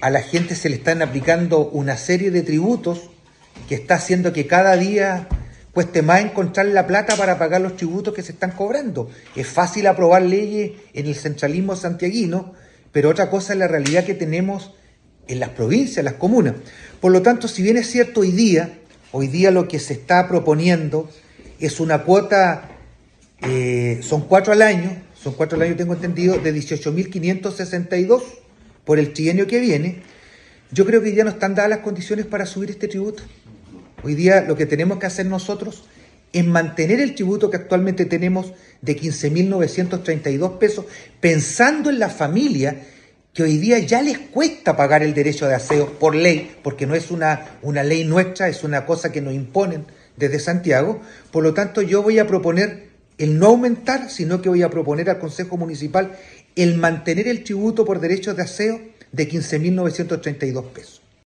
a la gente se le están aplicando una serie de tributos que está haciendo que cada día cueste más encontrar la plata para pagar los tributos que se están cobrando. Es fácil aprobar leyes en el centralismo santiaguino, pero otra cosa es la realidad que tenemos en las provincias, en las comunas. Por lo tanto, si bien es cierto hoy día lo que se está proponiendo es una cuota, son 4 al año, tengo entendido, de 18.562 por el trienio que viene. Yo creo que ya no están dadas las condiciones para subir este tributo. Hoy día lo que tenemos que hacer nosotros es mantener el tributo que actualmente tenemos de 15.932 pesos, pensando en la familia que hoy día ya les cuesta pagar el derecho de aseo por ley, porque no es una ley nuestra, es una cosa que nos imponen desde Santiago. Por lo tanto, yo voy a proponer el no aumentar, sino que voy a proponer al Consejo Municipal el mantener el tributo por derechos de aseo de 15.932 pesos.